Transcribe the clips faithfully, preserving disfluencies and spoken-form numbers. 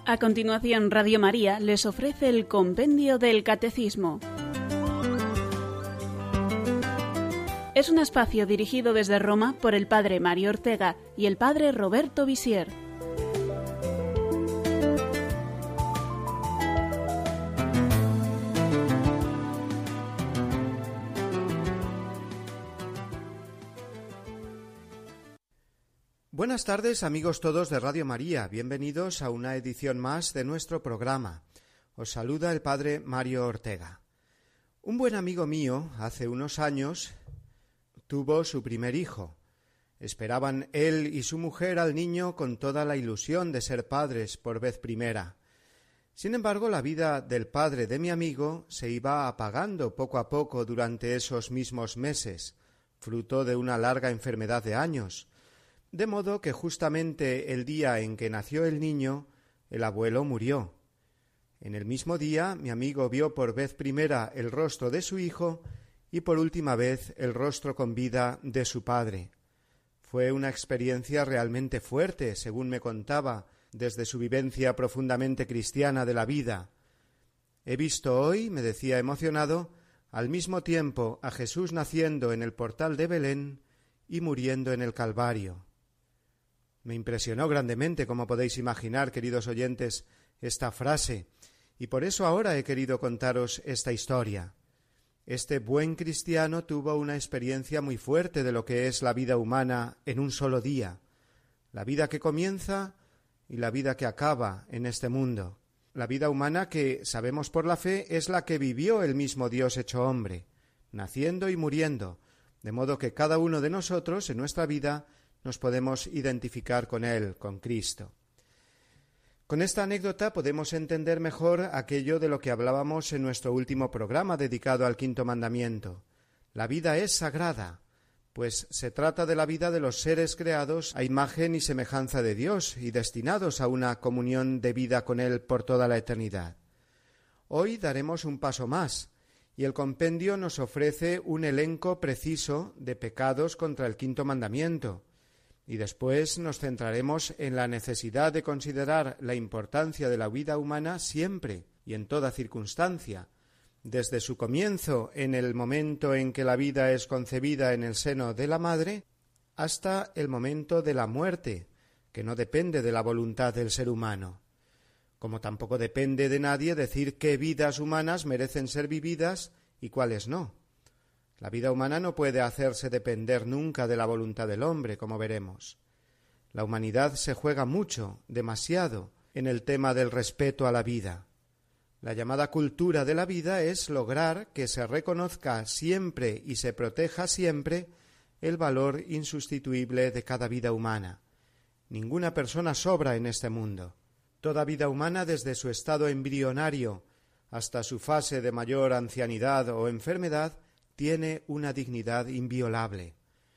A continuación, Radio María les ofrece el Compendio del Catecismo. Es un espacio dirigido desde Roma por el Padre Mario Ortega y el Padre Roberto Visier. Buenas tardes, amigos todos de Radio María. Bienvenidos a una edición más de nuestro programa. Os saluda el Padre Mario Ortega. Un buen amigo mío, hace unos años, tuvo su primer hijo. Esperaban él y su mujer al niño con toda la ilusión de ser padres por vez primera. Sin embargo, la vida del padre de mi amigo se iba apagando poco a poco durante esos mismos meses, fruto de una larga enfermedad de años. De modo que justamente el día en que nació el niño, el abuelo murió. En el mismo día, mi amigo vio por vez primera el rostro de su hijo y por última vez el rostro con vida de su padre. Fue una experiencia realmente fuerte, según me contaba, desde su vivencia profundamente cristiana de la vida. He visto hoy, me decía emocionado, al mismo tiempo a Jesús naciendo en el portal de Belén y muriendo en el Calvario. Me impresionó grandemente, como podéis imaginar, queridos oyentes, esta frase, y por eso ahora he querido contaros esta historia. Este buen cristiano tuvo una experiencia muy fuerte de lo que es la vida humana en un solo día, la vida que comienza y la vida que acaba en este mundo. La vida humana que, sabemos por la fe, es la que vivió el mismo Dios hecho hombre, naciendo y muriendo, de modo que cada uno de nosotros en nuestra vida nos podemos identificar con Él, con Cristo. Con esta anécdota podemos entender mejor aquello de lo que hablábamos en nuestro último programa dedicado al quinto mandamiento. La vida es sagrada, pues se trata de la vida de los seres creados a imagen y semejanza de Dios y destinados a una comunión de vida con Él por toda la eternidad. Hoy daremos un paso más, y el compendio nos ofrece un elenco preciso de pecados contra el quinto mandamiento, y después nos centraremos en la necesidad de considerar la importancia de la vida humana siempre y en toda circunstancia, desde su comienzo, en el momento en que la vida es concebida en el seno de la madre, hasta el momento de la muerte, que no depende de la voluntad del ser humano. Como tampoco depende de nadie decir qué vidas humanas merecen ser vividas y cuáles no. La vida humana no puede hacerse depender nunca de la voluntad del hombre, como veremos. La humanidad se juega mucho, demasiado, en el tema del respeto a la vida. La llamada cultura de la vida es lograr que se reconozca siempre y se proteja siempre el valor insustituible de cada vida humana. Ninguna persona sobra en este mundo. Toda vida humana, desde su estado embrionario hasta su fase de mayor ancianidad o enfermedad, tiene una dignidad inviolable.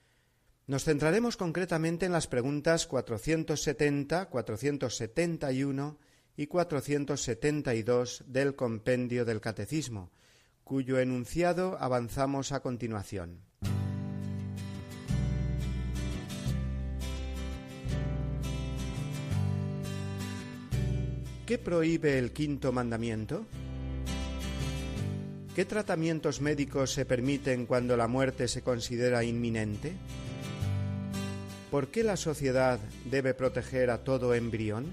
Nos centraremos concretamente en las preguntas cuatrocientos setenta, cuatrocientos setenta y uno y cuatrocientos setenta y dos del Compendio del Catecismo, cuyo enunciado avanzamos a continuación. ¿Qué prohíbe el quinto mandamiento? ¿Qué tratamientos médicos se permiten cuando la muerte se considera inminente? ¿Por qué la sociedad debe proteger a todo embrión?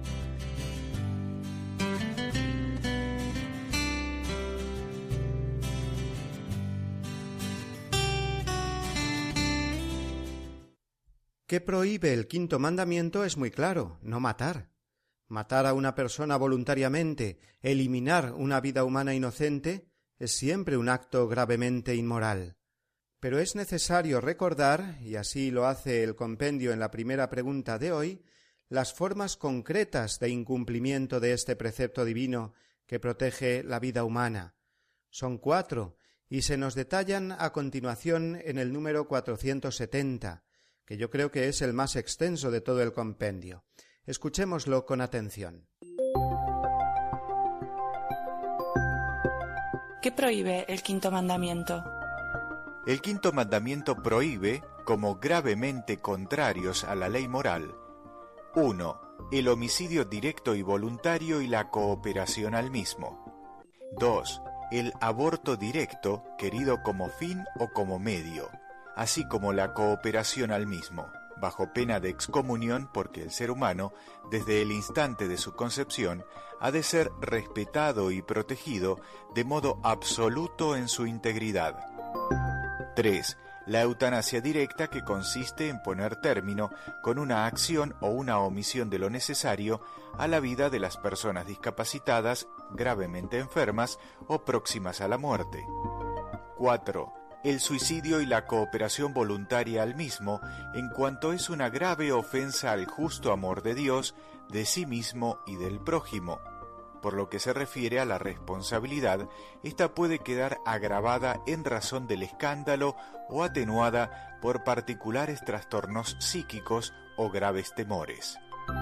¿Qué prohíbe el quinto mandamiento? Es muy claro: no matar. Matar a una persona voluntariamente, eliminar una vida humana inocente, es siempre un acto gravemente inmoral. Pero es necesario recordar, y así lo hace el compendio en la primera pregunta de hoy, las formas concretas de incumplimiento de este precepto divino que protege la vida humana. Son cuatro, y se nos detallan a continuación en el número cuatrocientos setenta, que yo creo que es el más extenso de todo el compendio. Escuchémoslo con atención. ¿Qué prohíbe el quinto mandamiento? El quinto mandamiento prohíbe, como gravemente contrarios a la ley moral, uno el homicidio directo y voluntario y la cooperación al mismo. dos. El aborto directo, querido como fin o como medio, así como la cooperación al mismo, bajo pena de excomunión, porque el ser humano, desde el instante de su concepción, ha de ser respetado y protegido de modo absoluto en su integridad. tres. La eutanasia directa, que consiste en poner término, con una acción o una omisión de lo necesario, a la vida de las personas discapacitadas, gravemente enfermas o próximas a la muerte. cuatro. El suicidio y la cooperación voluntaria al mismo, en cuanto es una grave ofensa al justo amor de Dios, de sí mismo y del prójimo. Por lo que se refiere a la responsabilidad, esta puede quedar agravada en razón del escándalo o atenuada por particulares trastornos psíquicos o graves temores.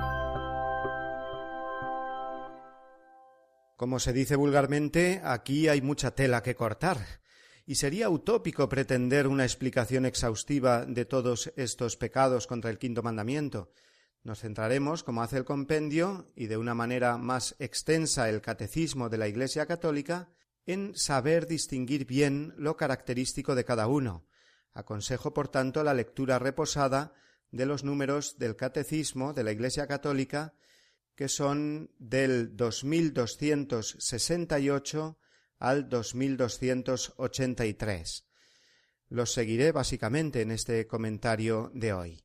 Como se dice vulgarmente, aquí hay mucha tela que cortar, y sería utópico pretender una explicación exhaustiva de todos estos pecados contra el quinto mandamiento. Nos centraremos, como hace el compendio, y de una manera más extensa el catecismo de la Iglesia Católica, en saber distinguir bien lo característico de cada uno. Aconsejo, por tanto, la lectura reposada de los números del catecismo de la Iglesia Católica, que son del dos mil doscientos sesenta y ocho al dos mil doscientos ochenta y tres. Los seguiré básicamente en este comentario de hoy.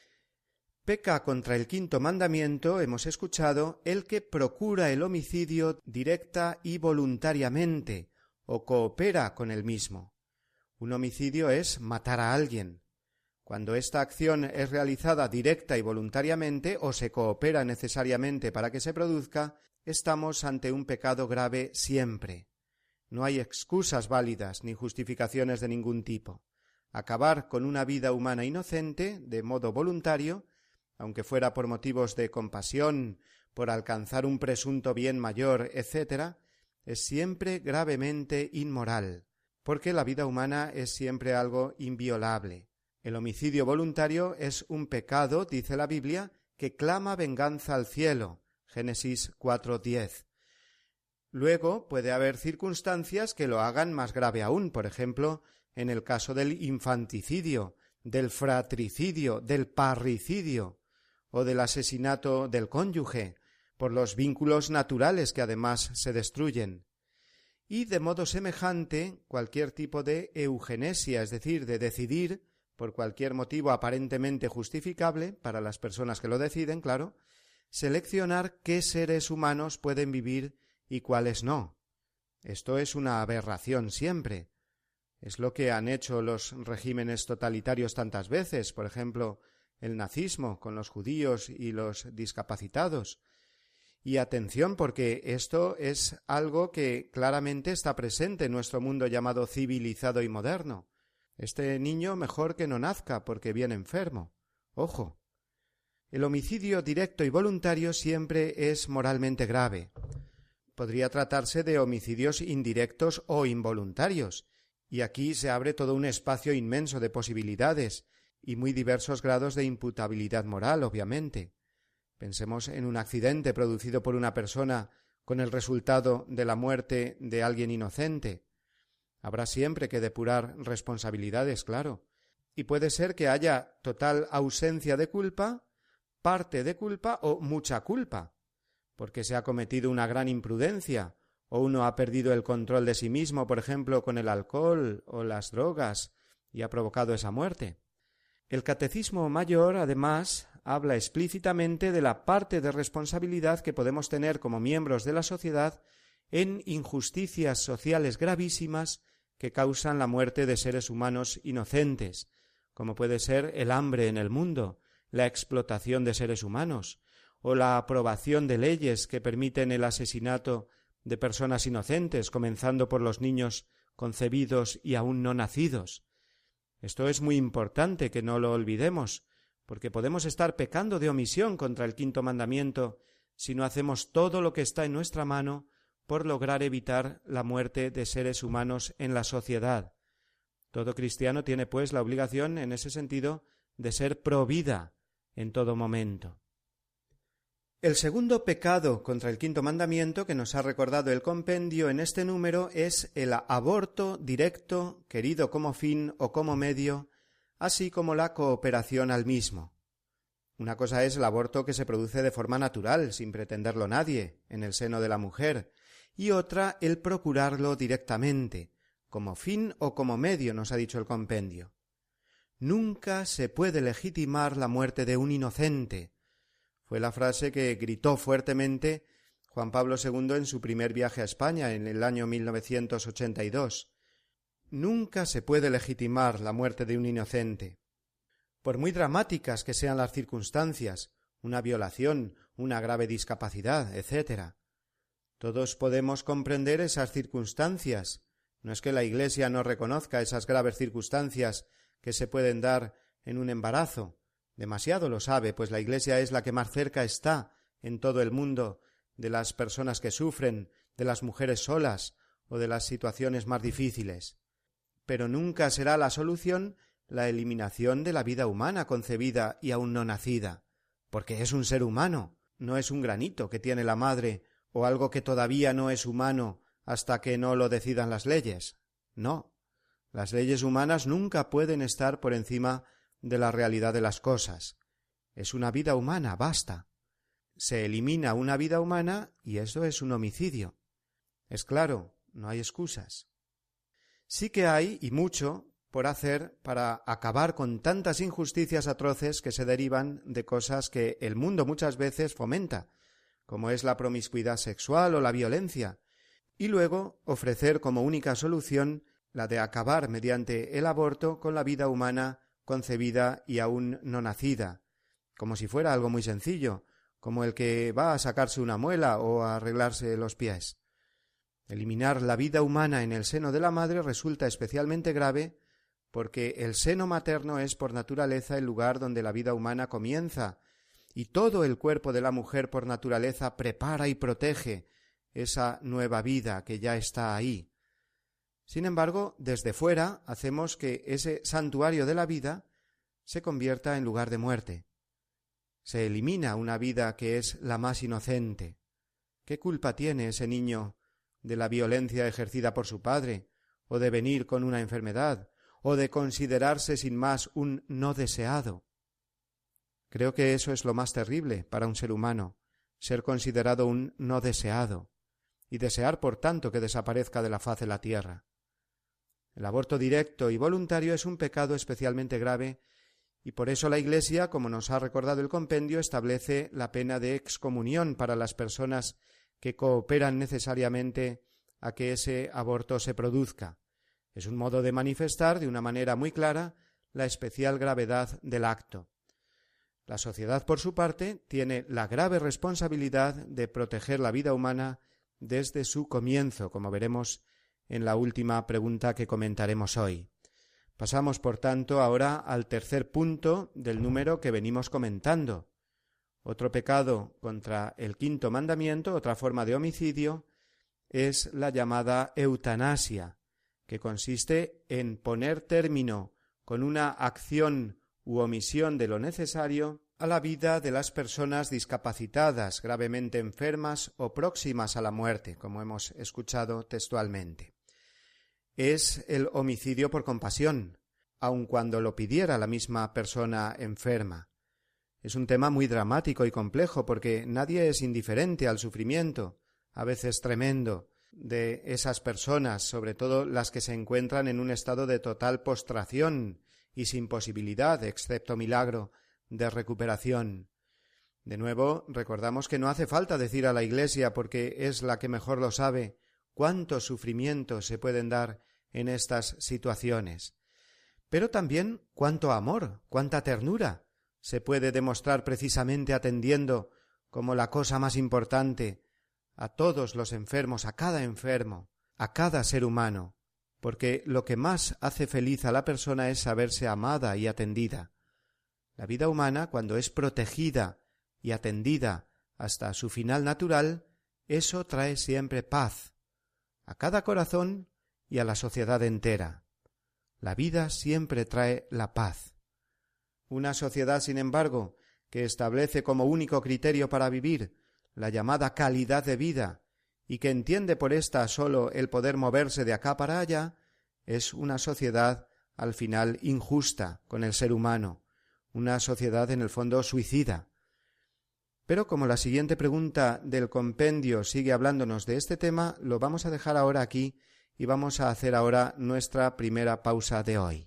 Peca contra el quinto mandamiento, hemos escuchado, el que procura el homicidio directa y voluntariamente, o coopera con el mismo. Un homicidio es matar a alguien. Cuando esta acción es realizada directa y voluntariamente, o se coopera necesariamente para que se produzca, estamos ante un pecado grave siempre. No hay excusas válidas ni justificaciones de ningún tipo. Acabar con una vida humana inocente, de modo voluntario, aunque fuera por motivos de compasión, por alcanzar un presunto bien mayor, etcétera, es siempre gravemente inmoral, porque la vida humana es siempre algo inviolable. El homicidio voluntario es un pecado, dice la Biblia, que clama venganza al cielo, Génesis cuatro diez. Luego puede haber circunstancias que lo hagan más grave aún, por ejemplo, en el caso del infanticidio, del fratricidio, del parricidio, o del asesinato del cónyuge, por los vínculos naturales que además se destruyen. Y de modo semejante, cualquier tipo de eugenesia, es decir, de decidir, por cualquier motivo aparentemente justificable, para las personas que lo deciden, claro, seleccionar qué seres humanos pueden vivir y cuáles no. Esto es una aberración siempre. Es lo que han hecho los regímenes totalitarios tantas veces, por ejemplo, el nazismo con los judíos y los discapacitados. Y atención, porque esto es algo que claramente está presente en nuestro mundo llamado civilizado y moderno. Este niño mejor que no nazca porque viene enfermo. Ojo. El homicidio directo y voluntario siempre es moralmente grave. Podría tratarse de homicidios indirectos o involuntarios, y aquí se abre todo un espacio inmenso de posibilidades y muy diversos grados de imputabilidad moral, obviamente. Pensemos en un accidente producido por una persona con el resultado de la muerte de alguien inocente. Habrá siempre que depurar responsabilidades, claro, y puede ser que haya total ausencia de culpa, parte de culpa o mucha culpa, porque se ha cometido una gran imprudencia, o uno ha perdido el control de sí mismo, por ejemplo, con el alcohol o las drogas, y ha provocado esa muerte. El Catecismo Mayor, además, habla explícitamente de la parte de responsabilidad que podemos tener como miembros de la sociedad en injusticias sociales gravísimas que causan la muerte de seres humanos inocentes, como puede ser el hambre en el mundo, la explotación de seres humanos, o la aprobación de leyes que permiten el asesinato de personas inocentes, comenzando por los niños concebidos y aún no nacidos. Esto es muy importante que no lo olvidemos, porque podemos estar pecando de omisión contra el quinto mandamiento si no hacemos todo lo que está en nuestra mano por lograr evitar la muerte de seres humanos en la sociedad. Todo cristiano tiene, pues, la obligación, en ese sentido, de ser pro vida en todo momento. El segundo pecado contra el quinto mandamiento que nos ha recordado el compendio en este número es el aborto directo, querido como fin o como medio, así como la cooperación al mismo. Una cosa es el aborto que se produce de forma natural, sin pretenderlo nadie, en el seno de la mujer, y otra el procurarlo directamente, como fin o como medio, nos ha dicho el compendio. Nunca se puede legitimar la muerte de un inocente. Fue la frase que gritó fuertemente Juan Pablo segundo en su primer viaje a España en el año mil novecientos ochenta y dos. Nunca se puede legitimar la muerte de un inocente. Por muy dramáticas que sean las circunstancias, una violación, una grave discapacidad, etcétera. Todos podemos comprender esas circunstancias. No es que la Iglesia no reconozca esas graves circunstancias que se pueden dar en un embarazo. Demasiado lo sabe, pues la Iglesia es la que más cerca está en todo el mundo de las personas que sufren, de las mujeres solas o de las situaciones más difíciles. Pero nunca será la solución la eliminación de la vida humana concebida y aún no nacida, porque es un ser humano, no es un granito que tiene la madre o algo que todavía no es humano hasta que no lo decidan las leyes. No, las leyes humanas nunca pueden estar por encima de la realidad de las cosas. Es una vida humana, basta. Se elimina una vida humana y eso es un homicidio. Es claro, no hay excusas. Sí que hay, y mucho, por hacer para acabar con tantas injusticias atroces que se derivan de cosas que el mundo muchas veces fomenta, como es la promiscuidad sexual o la violencia, y luego ofrecer como única solución la de acabar mediante el aborto con la vida humana concebida y aún no nacida, como si fuera algo muy sencillo, como el que va a sacarse una muela o a arreglarse los pies. Eliminar la vida humana en el seno de la madre resulta especialmente grave porque el seno materno es por naturaleza el lugar donde la vida humana comienza, y todo el cuerpo de la mujer por naturaleza prepara y protege esa nueva vida que ya está ahí. Sin embargo, desde fuera hacemos que ese santuario de la vida se convierta en lugar de muerte. Se elimina una vida que es la más inocente. ¿Qué culpa tiene ese niño de la violencia ejercida por su padre, o de venir con una enfermedad, o de considerarse sin más un no deseado? Creo que eso es lo más terrible para un ser humano, ser considerado un no deseado, y desear por tanto que desaparezca de la faz de la tierra. El aborto directo y voluntario es un pecado especialmente grave, y por eso la Iglesia, como nos ha recordado el compendio, establece la pena de excomunión para las personas que cooperan necesariamente a que ese aborto se produzca. Es un modo de manifestar de una manera muy clara la especial gravedad del acto. La sociedad, por su parte, tiene la grave responsabilidad de proteger la vida humana desde su comienzo, como veremos en la última pregunta que comentaremos hoy. Pasamos, por tanto, ahora al tercer punto del número que venimos comentando. Otro pecado contra el quinto mandamiento, otra forma de homicidio, es la llamada eutanasia, que consiste en poner término con una acción u omisión de lo necesario a la vida de las personas discapacitadas, gravemente enfermas o próximas a la muerte, como hemos escuchado textualmente. Es el homicidio por compasión, aun cuando lo pidiera la misma persona enferma. Es un tema muy dramático y complejo porque nadie es indiferente al sufrimiento, a veces tremendo, de esas personas, sobre todo las que se encuentran en un estado de total postración y sin posibilidad, excepto milagro, de recuperación. De nuevo, recordamos que no hace falta decir a la Iglesia, porque es la que mejor lo sabe, cuántos sufrimientos se pueden dar en estas situaciones. Pero también cuánto amor, cuánta ternura se puede demostrar precisamente atendiendo como la cosa más importante a todos los enfermos, a cada enfermo, a cada ser humano, porque lo que más hace feliz a la persona es saberse amada y atendida. La vida humana, cuando es protegida y atendida hasta su final natural, eso trae siempre paz a cada corazón y a la sociedad entera. La vida siempre trae la paz. Una sociedad, sin embargo, que establece como único criterio para vivir la llamada calidad de vida y que entiende por esta sólo el poder moverse de acá para allá, es una sociedad al final injusta con el ser humano, una sociedad en el fondo suicida. Pero como la siguiente pregunta del compendio sigue hablándonos de este tema, lo vamos a dejar ahora aquí y vamos a hacer ahora nuestra primera pausa de hoy.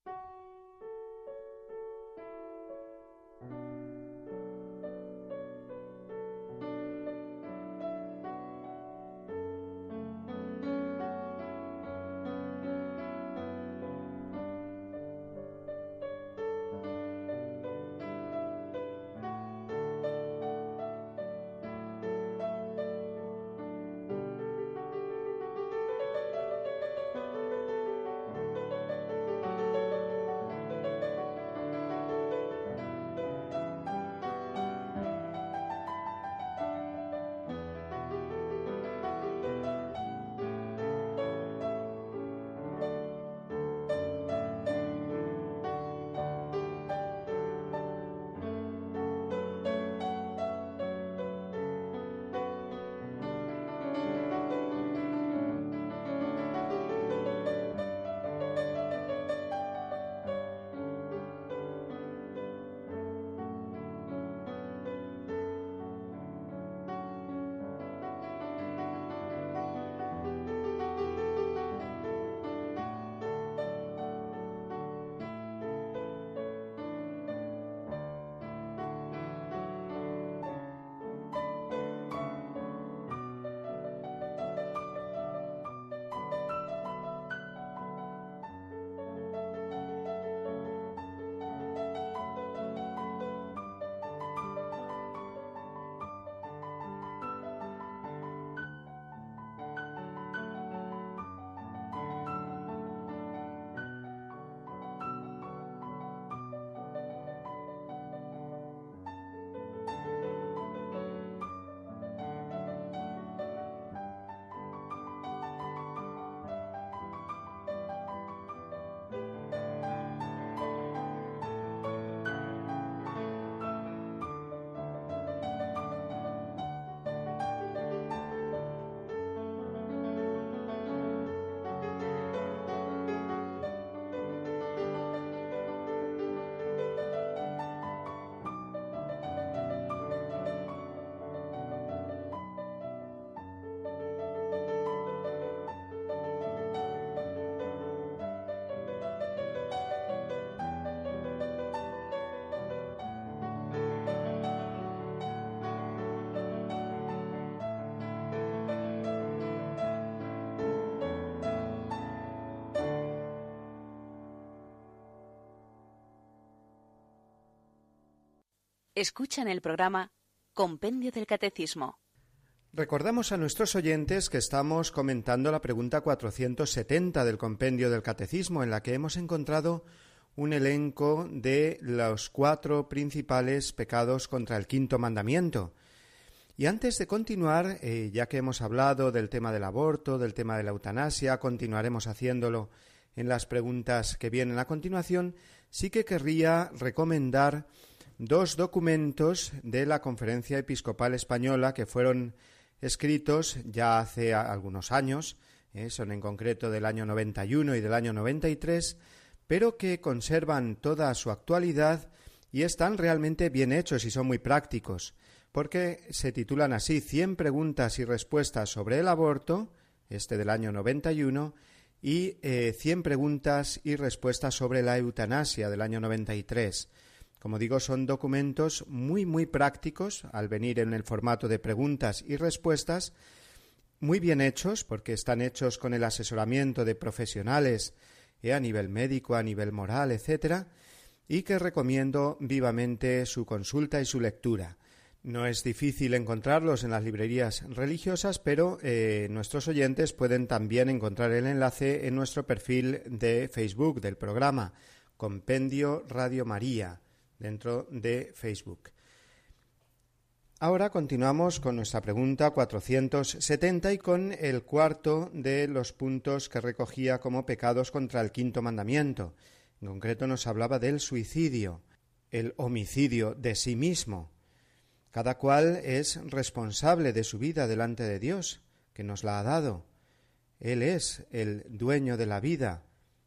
Escuchan el programa Compendio del Catecismo. Recordamos a nuestros oyentes que estamos comentando la pregunta cuatrocientos setenta del Compendio del Catecismo, en la que hemos encontrado un elenco de los cuatro principales pecados contra el quinto mandamiento. Y antes de continuar, eh, ya que hemos hablado del tema del aborto, del tema de la eutanasia, continuaremos haciéndolo en las preguntas que vienen a continuación, sí que querría recomendar dos documentos de la Conferencia Episcopal Española que fueron escritos ya hace algunos años, eh, son en concreto del año noventa y uno y del año noventa y tres, pero que conservan toda su actualidad y están realmente bien hechos y son muy prácticos, porque se titulan así cien preguntas y respuestas sobre el aborto, este del año noventa y uno, y eh, cien preguntas y respuestas sobre la eutanasia del año noventa y tres. Como digo, son documentos muy, muy prácticos, al venir en el formato de preguntas y respuestas, muy bien hechos, porque están hechos con el asesoramiento de profesionales eh, a nivel médico, a nivel moral, etcétera, y que recomiendo vivamente su consulta y su lectura. No es difícil encontrarlos en las librerías religiosas, pero eh, nuestros oyentes pueden también encontrar el enlace en nuestro perfil de Facebook del programa, Compendio Radio María, dentro de Facebook. Ahora continuamos con nuestra pregunta cuatrocientos setenta y con el cuarto de los puntos que recogía como pecados contra el quinto mandamiento. En concreto nos hablaba del suicidio. el homicidio de sí mismo. Cada cual es responsable de su vida delante de Dios, que nos la ha dado. Él es el dueño de la vida.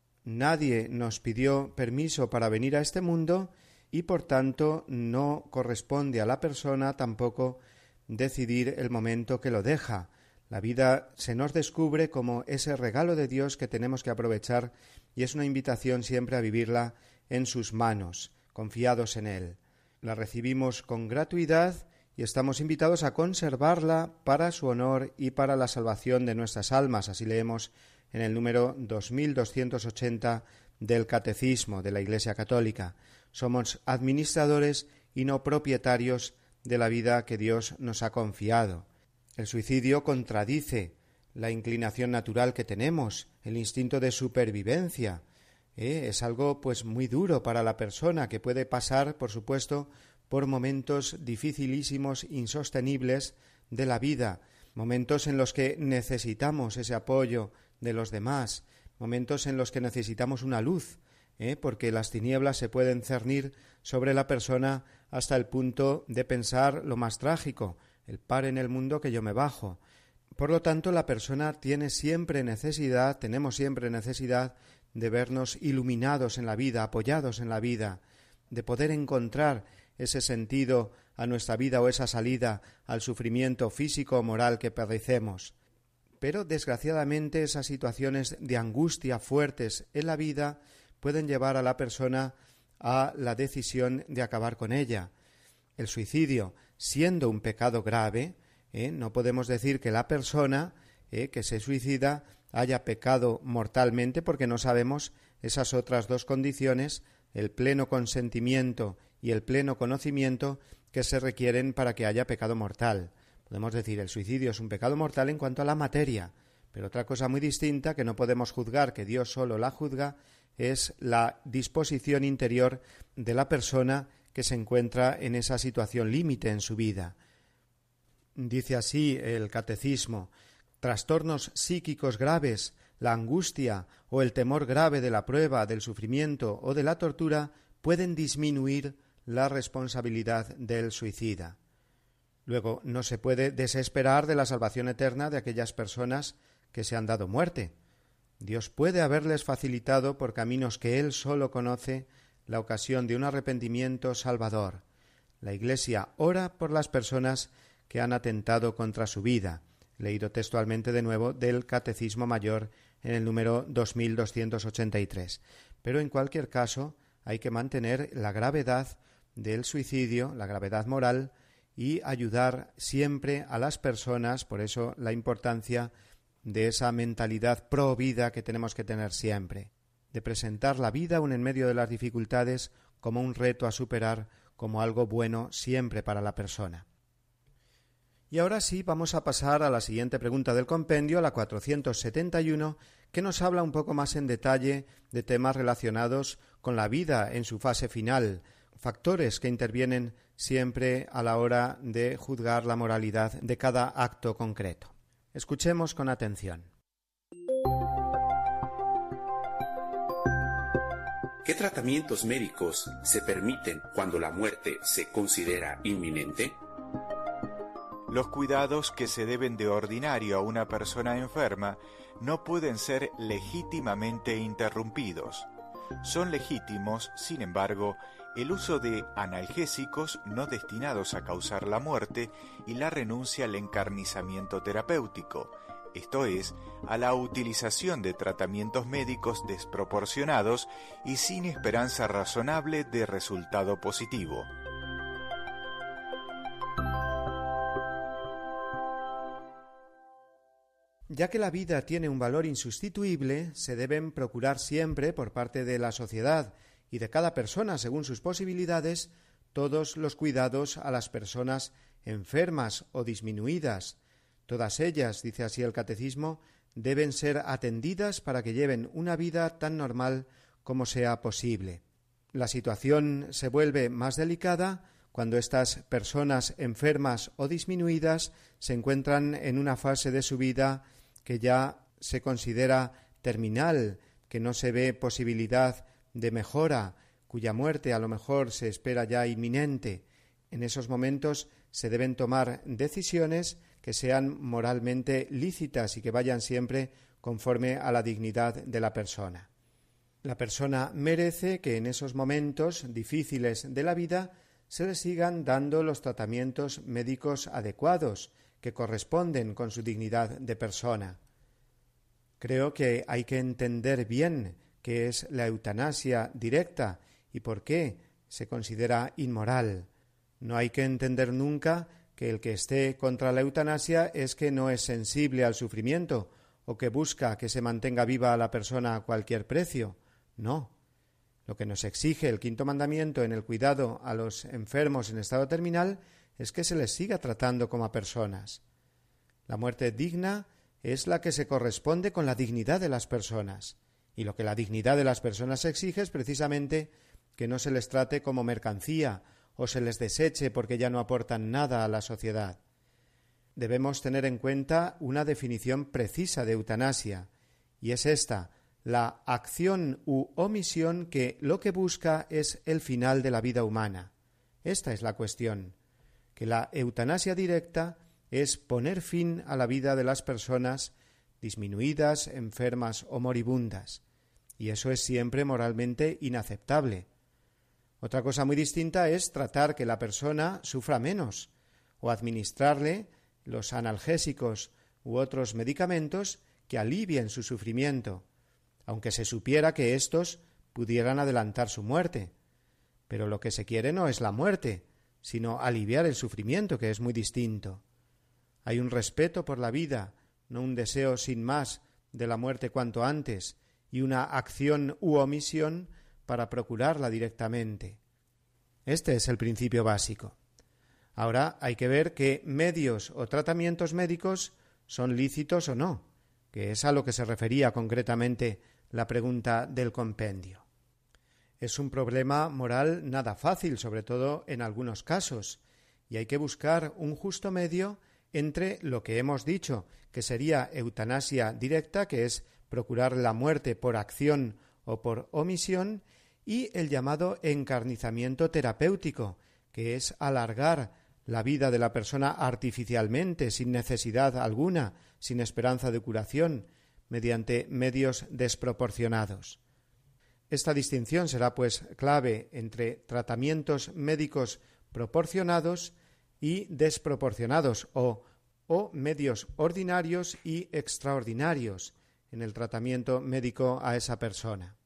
Nadie nos pidió permiso para venir a este mundo y por tanto no corresponde a la persona tampoco decidir el momento que lo deja. La vida se nos descubre como ese regalo de Dios que tenemos que aprovechar y es una invitación siempre a vivirla en sus manos, confiados en Él. La recibimos con gratuidad y estamos invitados a conservarla para su honor y para la salvación de nuestras almas. Así leemos en el número dos mil doscientos ochenta del Catecismo de la Iglesia Católica. Somos administradores y no propietarios de la vida que Dios nos ha confiado. El suicidio contradice la inclinación natural que tenemos, el instinto de supervivencia. ¿Eh? Es algo pues muy duro para la persona, que puede pasar, por supuesto, por momentos dificilísimos, insostenibles de la vida, momentos en los que necesitamos ese apoyo de los demás, momentos en los que necesitamos una luz, ¿eh? porque las tinieblas se pueden cernir sobre la persona hasta el punto de pensar lo más trágico: el par en el mundo que yo me bajo. Por lo tanto, la persona tiene siempre necesidad, tenemos siempre necesidad de vernos iluminados en la vida, apoyados en la vida, de poder encontrar ese sentido a nuestra vida o esa salida al sufrimiento físico o moral que padecemos. Pero, desgraciadamente, esas situaciones de angustia fuertes en la vida pueden llevar a la persona a la decisión de acabar con ella. El suicidio, siendo un pecado grave, ¿eh? no podemos decir que la persona ¿eh? que se suicida haya pecado mortalmente, porque no sabemos esas otras dos condiciones, el pleno consentimiento y el pleno conocimiento, que se requieren para que haya pecado mortal. Podemos decir el suicidio es un pecado mortal en cuanto a la materia, pero otra cosa muy distinta que no podemos juzgar, que Dios solo la juzga, es la disposición interior de la persona que se encuentra en esa situación límite en su vida. Dice así el Catecismo: trastornos psíquicos graves, la angustia o el temor grave de la prueba, del sufrimiento o de la tortura pueden disminuir la responsabilidad del suicida. Luego, no se puede desesperar de la salvación eterna de aquellas personas que se han dado muerte. Dios puede haberles facilitado por caminos que Él solo conoce la ocasión de un arrepentimiento salvador. La Iglesia ora por las personas que han atentado contra su vida. Leído textualmente de nuevo del Catecismo Mayor en el número dos mil doscientos ochenta y tres. Pero en cualquier caso hay que mantener la gravedad del suicidio, la gravedad moral, y ayudar siempre a las personas. Por eso la importancia de esa mentalidad pro vida que tenemos que tener siempre, de presentar la vida aun en medio de las dificultades como un reto a superar, como algo bueno siempre para la persona. Y ahora sí, vamos a pasar a la siguiente pregunta del compendio, la cuatrocientos setenta y uno, que nos habla un poco más en detalle de temas relacionados con la vida en su fase final, factores que intervienen siempre a la hora de juzgar la moralidad de cada acto concreto. Escuchemos con atención. ¿Qué tratamientos médicos se permiten cuando la muerte se considera inminente? Los cuidados que se deben de ordinario a una persona enferma no pueden ser legítimamente interrumpidos. Son legítimos, sin embargo, el uso de analgésicos no destinados a causar la muerte y la renuncia al encarnizamiento terapéutico, esto es, a la utilización de tratamientos médicos desproporcionados y sin esperanza razonable de resultado positivo. Ya que la vida tiene un valor insustituible, se deben procurar siempre, por parte de la sociedad y de cada persona según sus posibilidades, todos los cuidados a las personas enfermas o disminuidas. Todas ellas, dice así el Catecismo, deben ser atendidas para que lleven una vida tan normal como sea posible. La situación se vuelve más delicada cuando estas personas enfermas o disminuidas se encuentran en una fase de su vida que ya se considera terminal, que no se ve posibilidad de mejora, cuya muerte a lo mejor se espera ya inminente. En esos momentos se deben tomar decisiones que sean moralmente lícitas y que vayan siempre conforme a la dignidad de la persona. La persona merece que en esos momentos difíciles de la vida se le sigan dando los tratamientos médicos adecuados que corresponden con su dignidad de persona. Creo que hay que entender bien qué es la eutanasia directa y por qué se considera inmoral. No hay que entender nunca que el que esté contra la eutanasia es que no es sensible al sufrimiento o que busca que se mantenga viva a la persona a cualquier precio. No. Lo que nos exige el quinto mandamiento en el cuidado a los enfermos en estado terminal es que se les siga tratando como a personas. La muerte digna es la que se corresponde con la dignidad de las personas, y lo que la dignidad de las personas exige es precisamente que no se les trate como mercancía o se les deseche porque ya no aportan nada a la sociedad. Debemos tener en cuenta una definición precisa de eutanasia, y es esta: la acción u omisión que lo que busca es el final de la vida humana. Esta es la cuestión, que la eutanasia directa es poner fin a la vida de las personas disminuidas, enfermas o moribundas, y eso es siempre moralmente inaceptable. Otra cosa muy distinta es tratar que la persona sufra menos, o administrarle los analgésicos u otros medicamentos que alivien su sufrimiento, aunque se supiera que éstos pudieran adelantar su muerte. Pero lo que se quiere no es la muerte, sino aliviar el sufrimiento, que es muy distinto. Hay un respeto por la vida, no un deseo sin más de la muerte cuanto antes, y una acción u omisión para procurarla directamente. Este es el principio básico. Ahora hay que ver qué medios o tratamientos médicos son lícitos o no, que es a lo que se refería concretamente la pregunta del compendio. Es un problema moral nada fácil, sobre todo en algunos casos, y hay que buscar un justo medio entre lo que hemos dicho, que sería eutanasia directa, que es procurar la muerte por acción o por omisión, y el llamado encarnizamiento terapéutico, que es alargar la vida de la persona artificialmente, sin necesidad alguna, sin esperanza de curación, mediante medios desproporcionados. Esta distinción será, pues, clave entre tratamientos médicos proporcionados y desproporcionados, o, o medios ordinarios y extraordinarios en el tratamiento médico a esa persona.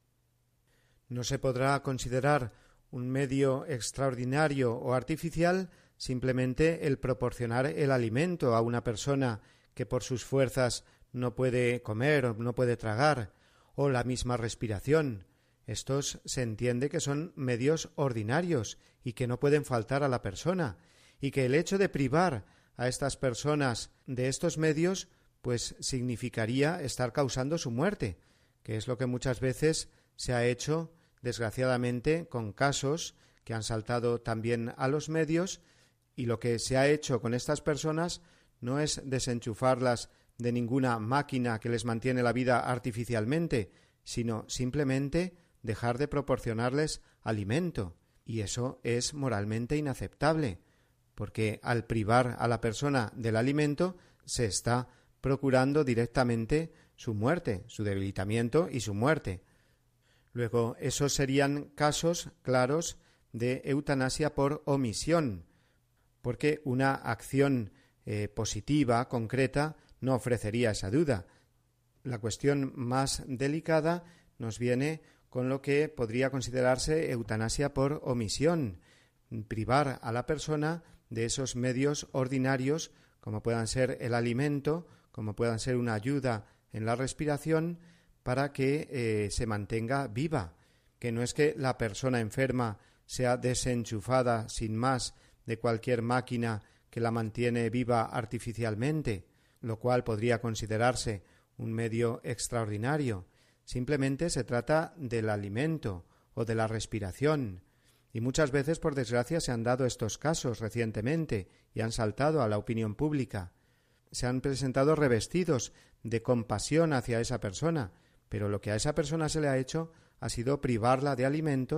No se podrá considerar un medio extraordinario o artificial simplemente el proporcionar el alimento a una persona que por sus fuerzas no puede comer o no puede tragar, o la misma respiración. Estos se entiende que son medios ordinarios y que no pueden faltar a la persona, y que el hecho de privar a estas personas de estos medios pues significaría estar causando su muerte, que es lo que muchas veces se ha hecho, desgraciadamente, con casos que han saltado también a los medios, y lo que se ha hecho con estas personas no es desenchufarlas de ninguna máquina que les mantiene la vida artificialmente, sino simplemente dejar de proporcionarles alimento, y eso es moralmente inaceptable, porque al privar a la persona del alimento se está procurando directamente su muerte, su debilitamiento y su muerte. Luego, esos serían casos claros de eutanasia por omisión, porque una acción eh, positiva, concreta, no ofrecería esa duda. La cuestión más delicada nos viene con lo que podría considerarse eutanasia por omisión, privar a la persona de esos medios ordinarios, como puedan ser el alimento, como puedan ser una ayuda en la respiración, para que eh, se mantenga viva, que no es que la persona enferma sea desenchufada sin más de cualquier máquina que la mantiene viva artificialmente, lo cual podría considerarse un medio extraordinario. Simplemente se trata del alimento o de la respiración, y muchas veces, por desgracia, se han dado estos casos recientemente y han saltado a la opinión pública. Se han presentado revestidos de compasión hacia esa persona, pero lo que a esa persona se le ha hecho ha sido privarla de alimentos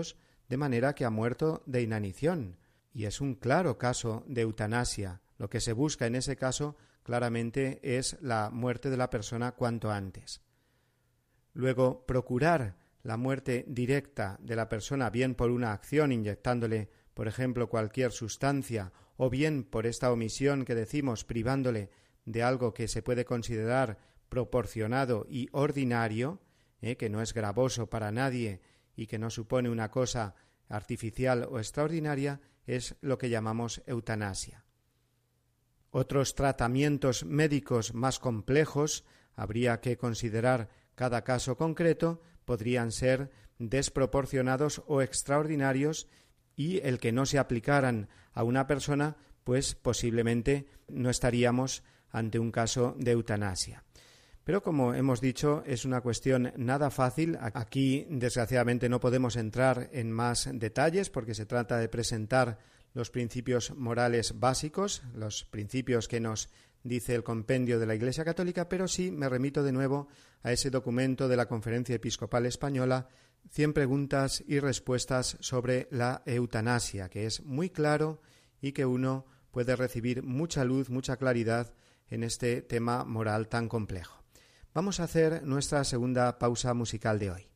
de manera que ha muerto de inanición, y es un claro caso de eutanasia. Lo que se busca en ese caso claramente es la muerte de la persona cuanto antes. Luego, procurar la muerte directa de la persona, bien por una acción inyectándole, por ejemplo, cualquier sustancia, o bien por esta omisión que decimos, privándole de algo que se puede considerar proporcionado y ordinario, eh, que no es gravoso para nadie y que no supone una cosa artificial o extraordinaria, es lo que llamamos eutanasia. Otros tratamientos médicos más complejos, habría que considerar cada caso concreto, podrían ser desproporcionados o extraordinarios, y el que no se aplicaran a una persona, pues posiblemente no estaríamos ante un caso de eutanasia. Pero como hemos dicho, es una cuestión nada fácil. Aquí, desgraciadamente, no podemos entrar en más detalles porque se trata de presentar los principios morales básicos, los principios que nos dice el compendio de la Iglesia Católica, pero sí me remito de nuevo a ese documento de la Conferencia Episcopal Española, cien preguntas y respuestas sobre la eutanasia, que es muy claro y que uno puede recibir mucha luz, mucha claridad en este tema moral tan complejo. Vamos a hacer nuestra segunda pausa musical de hoy.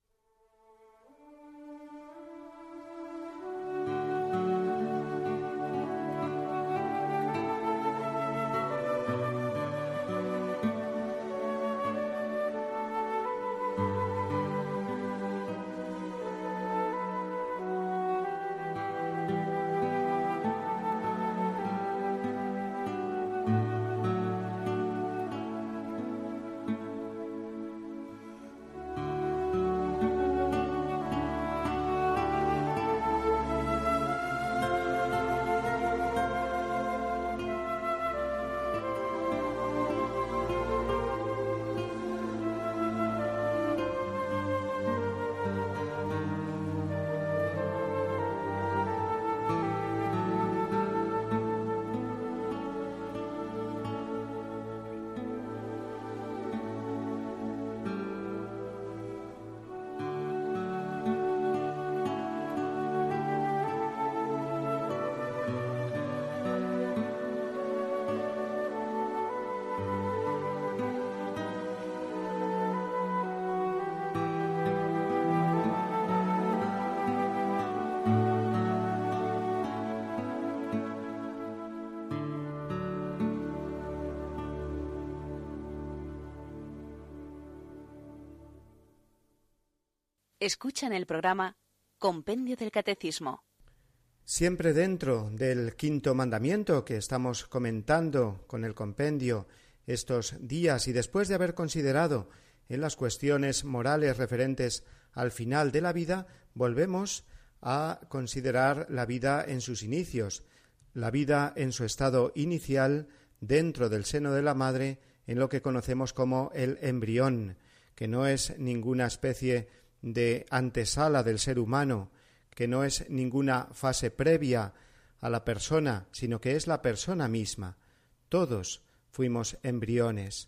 Escuchan el programa Compendio del Catecismo. Siempre dentro del quinto mandamiento que estamos comentando con el compendio estos días, y después de haber considerado en las cuestiones morales referentes al final de la vida, volvemos a considerar la vida en sus inicios, la vida en su estado inicial dentro del seno de la madre, en lo que conocemos como el embrión, que no es ninguna especie de antesala del ser humano, que no es ninguna fase previa a la persona, sino que es la persona misma. Todos fuimos embriones.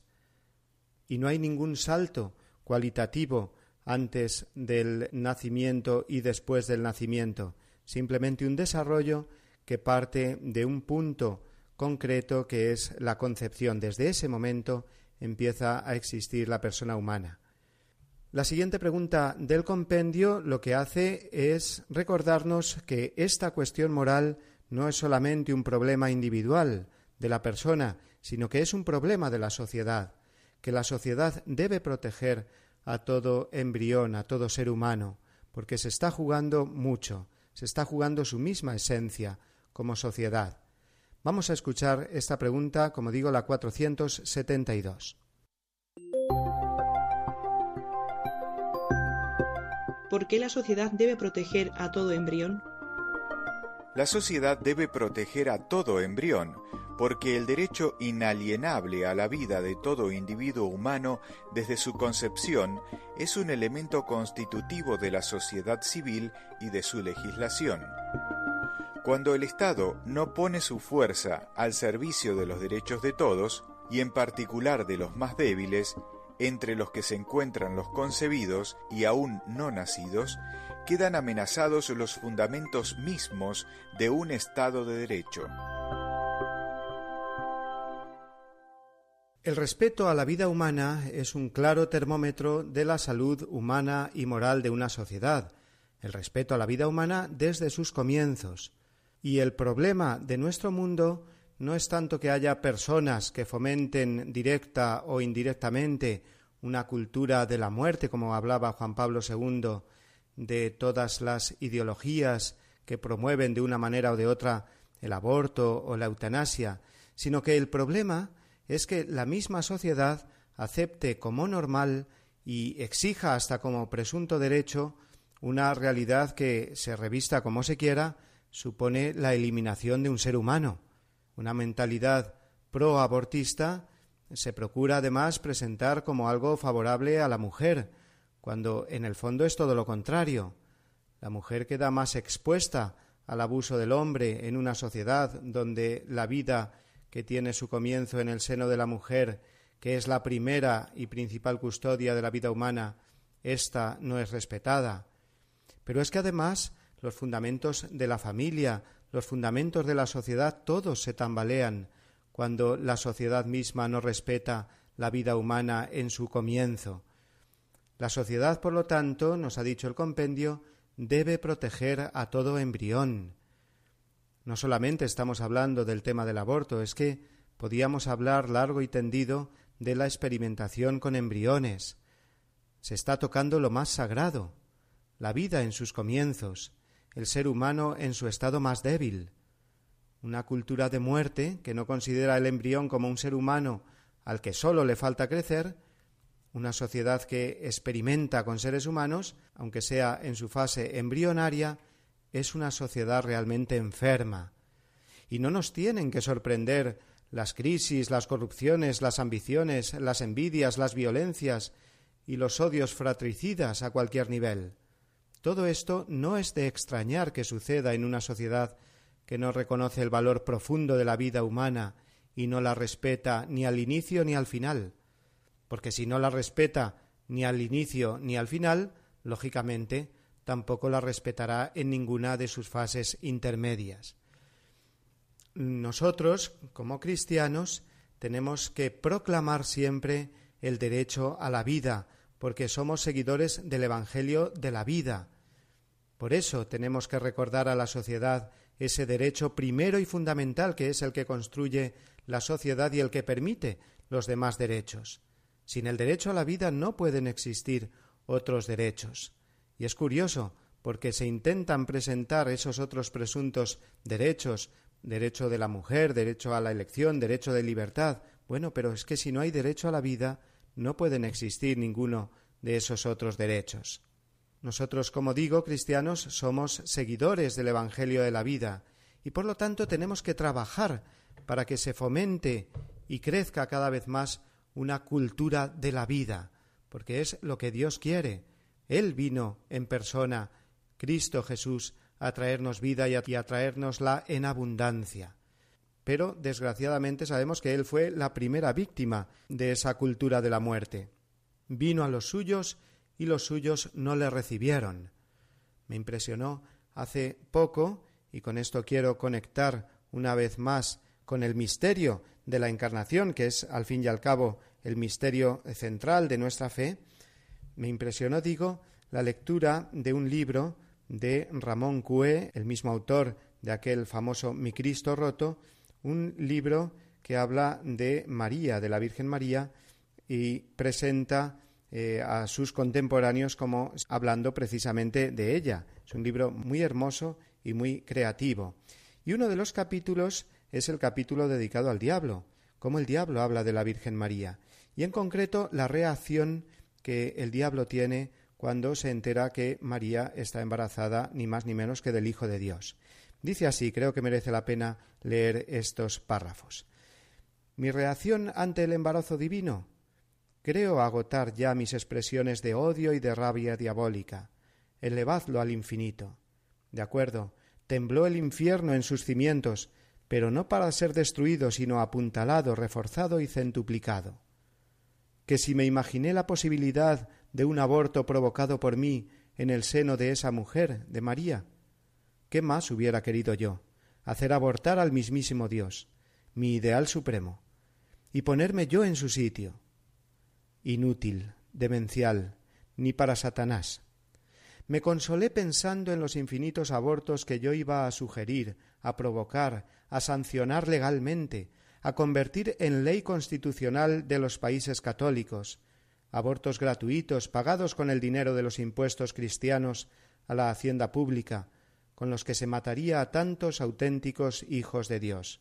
Y no hay ningún salto cualitativo antes del nacimiento y después del nacimiento, simplemente un desarrollo que parte de un punto concreto que es la concepción. Desde ese momento empieza a existir la persona humana. La siguiente pregunta del compendio lo que hace es recordarnos que esta cuestión moral no es solamente un problema individual de la persona, sino que es un problema de la sociedad, que la sociedad debe proteger a todo embrión, a todo ser humano, porque se está jugando mucho, se está jugando su misma esencia como sociedad. Vamos a escuchar esta pregunta, como digo, la cuatrocientos setenta y dos. ¿Por qué la sociedad debe proteger a todo embrión? La sociedad debe proteger a todo embrión, porque el derecho inalienable a la vida de todo individuo humano desde su concepción es un elemento constitutivo de la sociedad civil y de su legislación. Cuando el Estado no pone su fuerza al servicio de los derechos de todos, y en particular de los más débiles, entre los que se encuentran los concebidos y aún no nacidos, quedan amenazados los fundamentos mismos de un Estado de Derecho. El respeto a la vida humana es un claro termómetro de la salud humana y moral de una sociedad. El respeto a la vida humana desde sus comienzos. Y el problema de nuestro mundo no es tanto que haya personas que fomenten directa o indirectamente una cultura de la muerte, como hablaba Juan Pablo segundo, de todas las ideologías que promueven de una manera o de otra el aborto o la eutanasia, sino que el problema es que la misma sociedad acepte como normal y exija hasta como presunto derecho una realidad que, se revista como se quiera, supone la eliminación de un ser humano. Una mentalidad pro-abortista se procura además presentar como algo favorable a la mujer, cuando en el fondo es todo lo contrario. La mujer queda más expuesta al abuso del hombre en una sociedad donde la vida que tiene su comienzo en el seno de la mujer, que es la primera y principal custodia de la vida humana, ésta no es respetada. Pero es que además los fundamentos de la familia, los fundamentos de la sociedad, todos se tambalean cuando la sociedad misma no respeta la vida humana en su comienzo. La sociedad, por lo tanto, nos ha dicho el compendio, debe proteger a todo embrión. No solamente estamos hablando del tema del aborto, es que podíamos hablar largo y tendido de la experimentación con embriones. Se está tocando lo más sagrado, la vida en sus comienzos, el ser humano en su estado más débil. Una cultura de muerte que no considera el embrión como un ser humano al que solo le falta crecer, una sociedad que experimenta con seres humanos, aunque sea en su fase embrionaria, es una sociedad realmente enferma. Y no nos tienen que sorprender las crisis, las corrupciones, las ambiciones, las envidias, las violencias y los odios fratricidas a cualquier nivel. Todo esto no es de extrañar que suceda en una sociedad que no reconoce el valor profundo de la vida humana y no la respeta ni al inicio ni al final, porque si no la respeta ni al inicio ni al final, lógicamente tampoco la respetará en ninguna de sus fases intermedias. Nosotros, como cristianos, tenemos que proclamar siempre el derecho a la vida, porque somos seguidores del Evangelio de la vida. Por eso tenemos que recordar a la sociedad ese derecho primero y fundamental que es el que construye la sociedad y el que permite los demás derechos. Sin el derecho a la vida no pueden existir otros derechos. Y es curioso, porque se intentan presentar esos otros presuntos derechos, derecho de la mujer, derecho a la elección, derecho de libertad. Bueno, pero es que si no hay derecho a la vida, no pueden existir ninguno de esos otros derechos. Nosotros, como digo, cristianos, somos seguidores del Evangelio de la vida y por lo tanto tenemos que trabajar para que se fomente y crezca cada vez más una cultura de la vida, porque es lo que Dios quiere. Él vino en persona, Cristo Jesús, a traernos vida y a, y a traérnosla en abundancia. Pero, desgraciadamente, sabemos que Él fue la primera víctima de esa cultura de la muerte. Vino a los suyos y los suyos no le recibieron. Me impresionó hace poco, y con esto quiero conectar una vez más con el misterio de la Encarnación, que es, al fin y al cabo, el misterio central de nuestra fe. Me impresionó, digo, la lectura de un libro de Ramón Cué, el mismo autor de aquel famoso Mi Cristo roto, un libro que habla de María, de la Virgen María, y presenta eh, a sus contemporáneos como hablando precisamente de ella. Es un libro muy hermoso y muy creativo. Y uno de los capítulos es el capítulo dedicado al diablo, cómo el diablo habla de la Virgen María, y en concreto la reacción que el diablo tiene cuando se entera que María está embarazada ni más ni menos que del Hijo de Dios. Dice así, creo que merece la pena leer estos párrafos. Mi reacción ante el embarazo divino. Creo agotar ya mis expresiones de odio y de rabia diabólica. Elevadlo al infinito. De acuerdo, tembló el infierno en sus cimientos, pero no para ser destruido, sino apuntalado, reforzado y centuplicado. Que si me imaginé la posibilidad de un aborto provocado por mí, en el seno de esa mujer, de María. ¿Qué más hubiera querido yo? Hacer abortar al mismísimo Dios, mi ideal supremo, y ponerme yo en su sitio. Inútil, demencial, ni para Satanás. Me consolé pensando en los infinitos abortos que yo iba a sugerir, a provocar, a sancionar legalmente, a convertir en ley constitucional de los países católicos, abortos gratuitos pagados con el dinero de los impuestos cristianos a la hacienda pública, con los que se mataría a tantos auténticos hijos de Dios.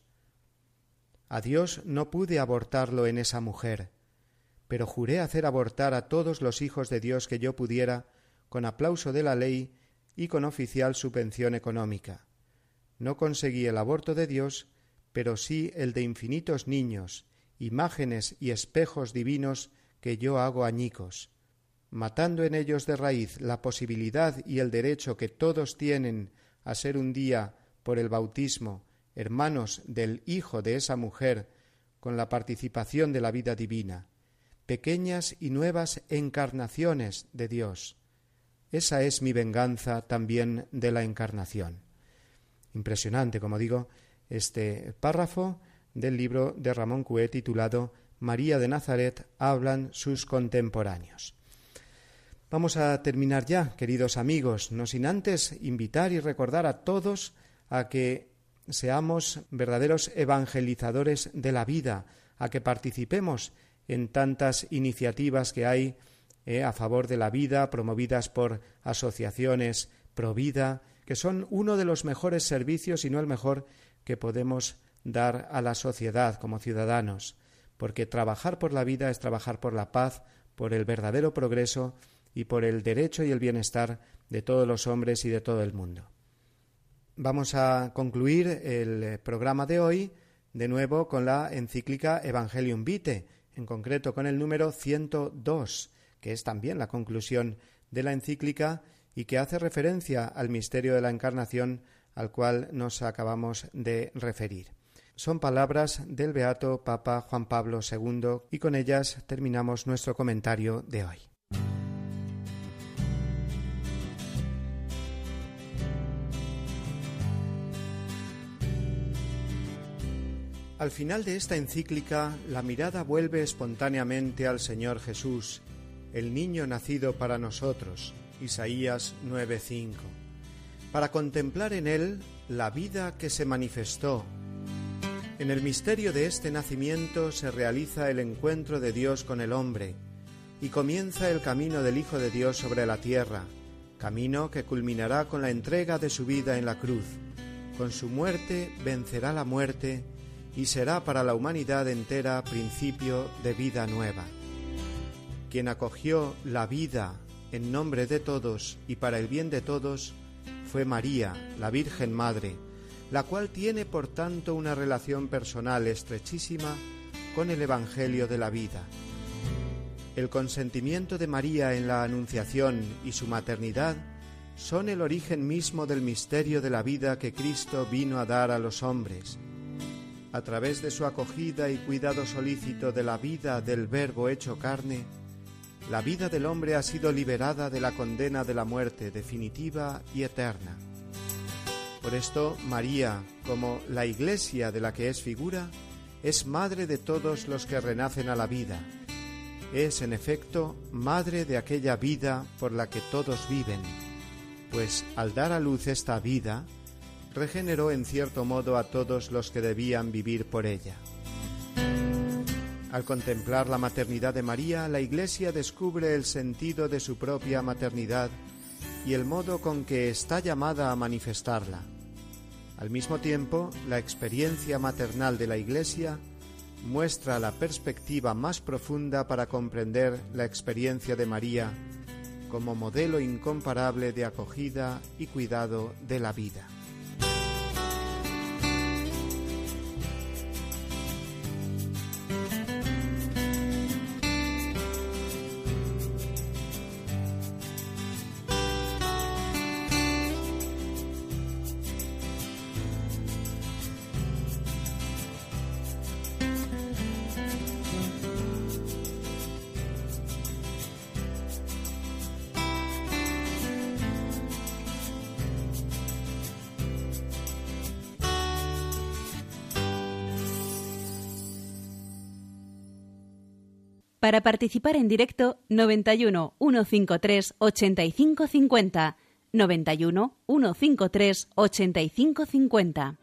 A Dios no pude abortarlo en esa mujer, pero juré hacer abortar a todos los hijos de Dios que yo pudiera, con aplauso de la ley y con oficial subvención económica. No conseguí el aborto de Dios, pero sí el de infinitos niños, imágenes y espejos divinos que yo hago añicos, matando en ellos de raíz la posibilidad y el derecho que todos tienen a ser un día, por el bautismo, hermanos del Hijo de esa mujer, con la participación de la vida divina, pequeñas y nuevas encarnaciones de Dios. Esa es mi venganza también de la encarnación. Impresionante, como digo, este párrafo del libro de Ramón Cué titulado María de Nazaret, hablan sus contemporáneos. Vamos a terminar ya, queridos amigos, no sin antes invitar y recordar a todos a que seamos verdaderos evangelizadores de la vida, a que participemos en tantas iniciativas que hay eh, a favor de la vida, promovidas por asociaciones pro vida, que son uno de los mejores servicios, y no el mejor, que podemos dar a la sociedad como ciudadanos, porque trabajar por la vida es trabajar por la paz, por el verdadero progreso y por el derecho y el bienestar de todos los hombres y de todo el mundo. Vamos a concluir el programa de hoy de nuevo con la encíclica Evangelium Vitae, en concreto con el número ciento dos, que es también la conclusión de la encíclica y que hace referencia al misterio de la Encarnación al cual nos acabamos de referir. Son palabras del beato Papa Juan Pablo segundo y con ellas terminamos nuestro comentario de hoy. Al final de esta encíclica, la mirada vuelve espontáneamente al Señor Jesús, el niño nacido para nosotros, Isaías nueve cinco, para contemplar en él la vida que se manifestó. En el misterio de este nacimiento se realiza el encuentro de Dios con el hombre y comienza el camino del Hijo de Dios sobre la tierra, camino que culminará con la entrega de su vida en la cruz. Con su muerte vencerá la muerte y será para la humanidad entera principio de vida nueva. Quien acogió la vida en nombre de todos y para el bien de todos fue María, la Virgen Madre, la cual tiene por tanto una relación personal estrechísima con el Evangelio de la vida. El consentimiento de María en la Anunciación y su maternidad son el origen mismo del misterio de la vida que Cristo vino a dar a los hombres. A través de su acogida y cuidado solícito de la vida del Verbo hecho carne, la vida del hombre ha sido liberada de la condena de la muerte definitiva y eterna. Por esto, María, como la Iglesia de la que es figura, es madre de todos los que renacen a la vida. Es, en efecto, madre de aquella vida por la que todos viven, pues al dar a luz esta vida, regeneró en cierto modo a todos los que debían vivir por ella. Al contemplar la maternidad de María, la Iglesia descubre el sentido de su propia maternidad y el modo con que está llamada a manifestarla. Al mismo tiempo, la experiencia maternal de la Iglesia muestra la perspectiva más profunda para comprender la experiencia de María como modelo incomparable de acogida y cuidado de la vida. Para participar en directo, noventa y uno, ciento cincuenta y tres, ochenta y cinco cincuenta, noventa y uno, ciento cincuenta y tres, ochenta y cinco cincuenta.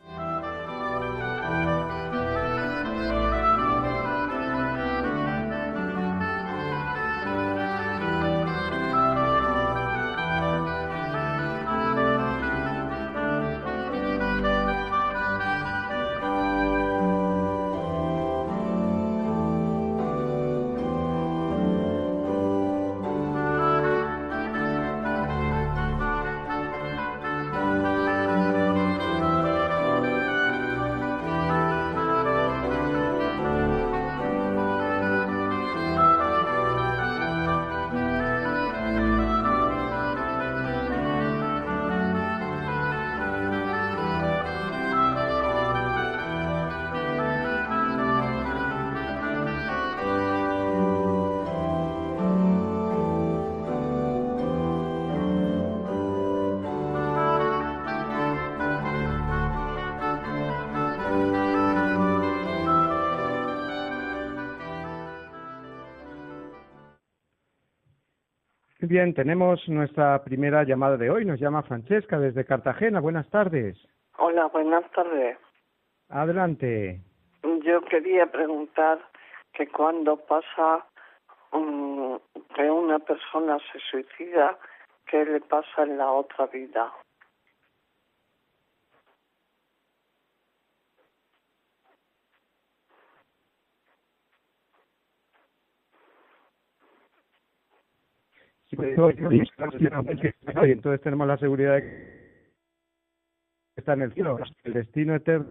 Bien, tenemos nuestra primera llamada de hoy. Nos llama Francesca desde Cartagena. Buenas tardes. Hola, buenas tardes. Adelante. Yo quería preguntar que cuando pasa um, que una persona se suicida, ¿qué le pasa en la otra vida? Y entonces tenemos la seguridad de que está en el cielo. El destino eterno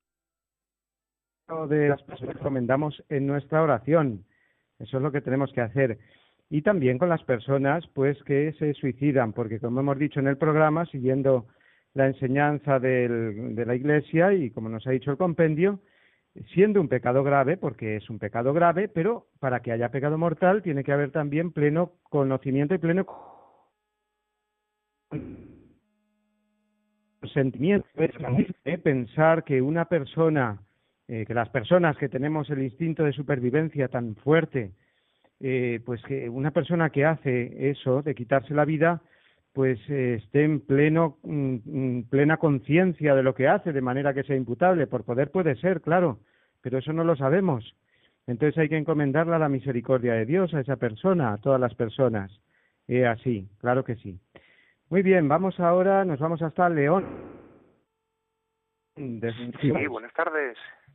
de las personas que recomendamos en nuestra oración. Eso es lo que tenemos que hacer. Y también con las personas pues que se suicidan, porque como hemos dicho en el programa, siguiendo la enseñanza del, de la Iglesia y como nos ha dicho el compendio, siendo un pecado grave, porque es un pecado grave, pero para que haya pecado mortal tiene que haber también pleno conocimiento y pleno sentimiento. ¿eh? Pensar que una persona, eh, que las personas que tenemos el instinto de supervivencia tan fuerte, eh, pues que una persona que hace eso, de quitarse la vida, pues eh, esté en pleno mm, plena conciencia de lo que hace, de manera que sea imputable. Por poder puede ser, claro, pero eso no lo sabemos. Entonces hay que encomendarla a la misericordia de Dios, a esa persona, a todas las personas. Eh, así, claro que sí. Muy bien, vamos ahora, nos vamos hasta León. Sí, buenas tardes.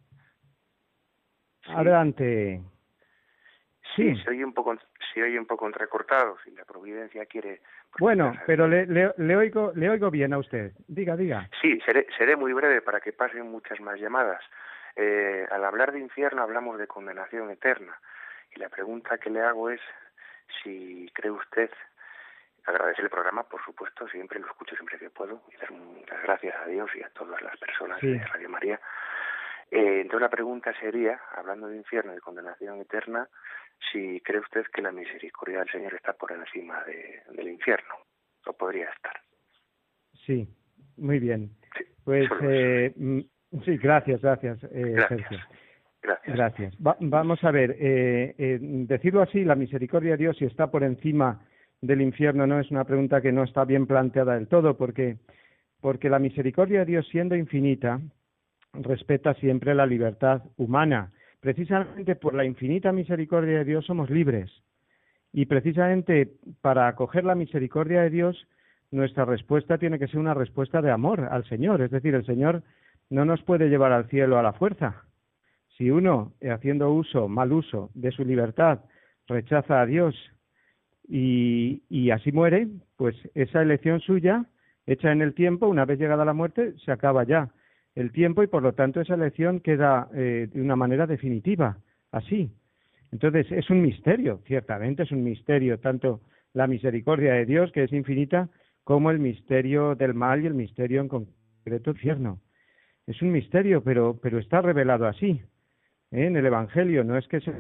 Sí. Adelante. Sí, sí, se oye un poco, se oye un poco entrecortado, si la providencia quiere... Pues, bueno, pero le, le, le, oigo, le oigo bien a usted. Diga, diga. Sí, seré, seré muy breve para que pasen muchas más llamadas. Eh, al hablar de infierno hablamos de condenación eterna. Y la pregunta que le hago es si cree usted... Agradecer el programa, por supuesto, siempre lo escucho siempre que puedo, y dar muchas gracias a Dios y a todas las personas sí. de Radio María. Eh, entonces la pregunta sería, hablando de infierno y de condenación eterna, si cree usted que la misericordia del Señor está por encima de, del infierno, o podría estar. Sí, muy bien. Sí, pues eh, sí, gracias, gracias, eh, gracias. Sergio. Gracias. Gracias. Va, vamos a ver, eh, eh, decirlo así, la misericordia de Dios si está por encima del infierno no es una pregunta que no está bien planteada del todo, porque porque la misericordia de Dios, siendo infinita, respeta siempre la libertad humana. Precisamente por la infinita misericordia de Dios somos libres, y precisamente para acoger la misericordia de Dios nuestra respuesta tiene que ser una respuesta de amor al Señor. Es decir, el Señor no nos puede llevar al cielo a la fuerza. Si uno, haciendo uso, mal uso de su libertad, rechaza a Dios Y, y así muere, pues esa elección suya, hecha en el tiempo, una vez llegada la muerte, se acaba ya el tiempo y por lo tanto esa elección queda eh, de una manera definitiva, así. Entonces es un misterio, ciertamente es un misterio, tanto la misericordia de Dios, que es infinita, como el misterio del mal y el misterio en concreto del infierno. Es un misterio, pero, pero está revelado así, ¿eh? En el Evangelio, no es que se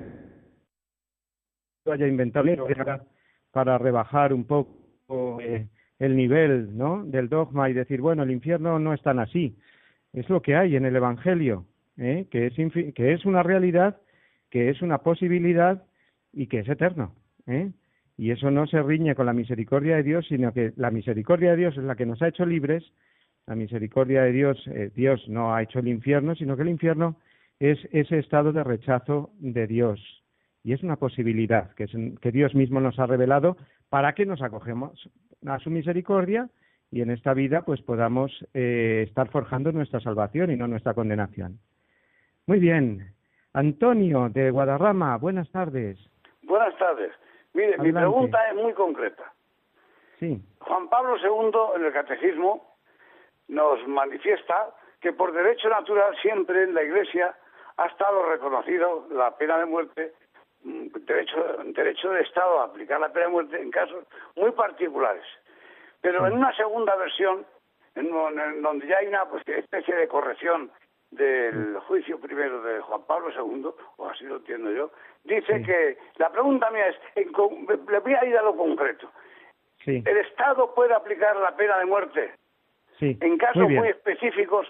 haya inventado para rebajar un poco eh, el nivel, ¿no?, del dogma y decir, bueno, el infierno no es tan así. Es lo que hay en el Evangelio, ¿eh? que es infi- que es una realidad, que es una posibilidad y que es eterno, ¿eh? Y eso no se riñe con la misericordia de Dios, sino que la misericordia de Dios es la que nos ha hecho libres. La misericordia de Dios, eh, Dios no ha hecho el infierno, sino que el infierno es ese estado de rechazo de Dios. Y es una posibilidad que, es, que Dios mismo nos ha revelado para que nos acogemos a su misericordia y en esta vida pues podamos eh, estar forjando nuestra salvación y no nuestra condenación. Muy bien. Antonio, de Guadarrama, buenas tardes. Buenas tardes. Mire, Adelante. Mi pregunta es muy concreta. Sí. Juan Pablo segundo, en el Catecismo, nos manifiesta que por derecho natural siempre en la Iglesia ha estado reconocido la pena de muerte, derecho, derecho de Estado a aplicar la pena de muerte en casos muy particulares. Pero en una segunda versión, en, en donde ya hay una pues, especie de corrección del juicio primero de Juan Pablo segundo, o así lo entiendo yo, dice sí. que, la pregunta mía es, en, le voy a ir a lo concreto. Sí. ¿El Estado puede aplicar la pena de muerte sí. en casos muy, muy específicos?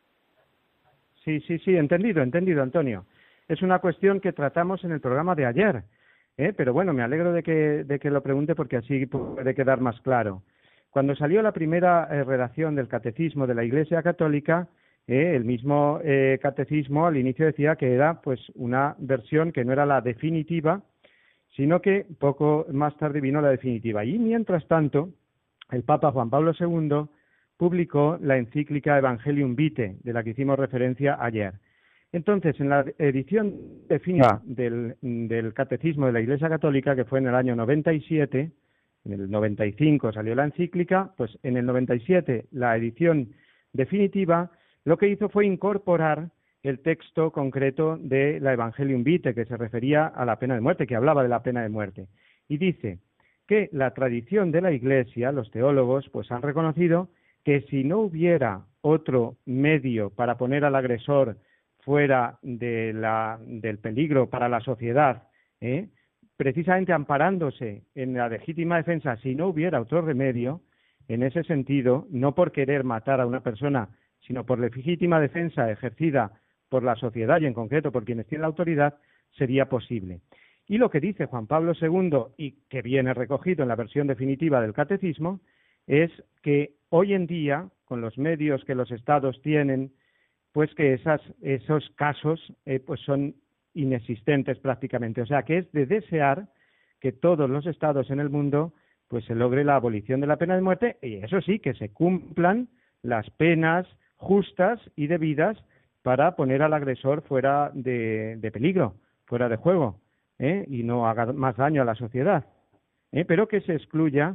Sí, sí, sí, entendido, entendido, Antonio. Es una cuestión que tratamos en el programa de ayer, ¿eh? Pero bueno, me alegro de que, de que lo pregunte porque así puede quedar más claro. Cuando salió la primera eh, redacción del Catecismo de la Iglesia Católica, eh, el mismo eh, Catecismo al inicio decía que era pues una versión que no era la definitiva, sino que poco más tarde vino la definitiva. Y mientras tanto, el Papa Juan Pablo segundo publicó la encíclica Evangelium Vitae, de la que hicimos referencia ayer. Entonces, en la edición definitiva del, del Catecismo de la Iglesia Católica, que fue en el año noventa y siete, en el noventa y cinco salió la encíclica, pues en el noventa y siete la edición definitiva, lo que hizo fue incorporar el texto concreto de la Evangelium Vitae, que se refería a la pena de muerte, que hablaba de la pena de muerte. Y dice que la tradición de la Iglesia, los teólogos, pues han reconocido que si no hubiera otro medio para poner al agresor fuera de la, del peligro para la sociedad, ¿eh? precisamente amparándose en la legítima defensa, si no hubiera otro remedio, en ese sentido, no por querer matar a una persona, sino por legítima defensa ejercida por la sociedad y en concreto por quienes tienen la autoridad, sería posible. Y lo que dice Juan Pablo segundo, y que viene recogido en la versión definitiva del Catecismo, es que hoy en día, con los medios que los estados tienen, pues que esas, esos casos eh, pues son inexistentes prácticamente. O sea, que es de desear que todos los estados en el mundo pues se logre la abolición de la pena de muerte y eso sí, que se cumplan las penas justas y debidas para poner al agresor fuera de, de peligro, fuera de juego, ¿eh? y no haga más daño a la sociedad. ¿eh? Pero que se excluya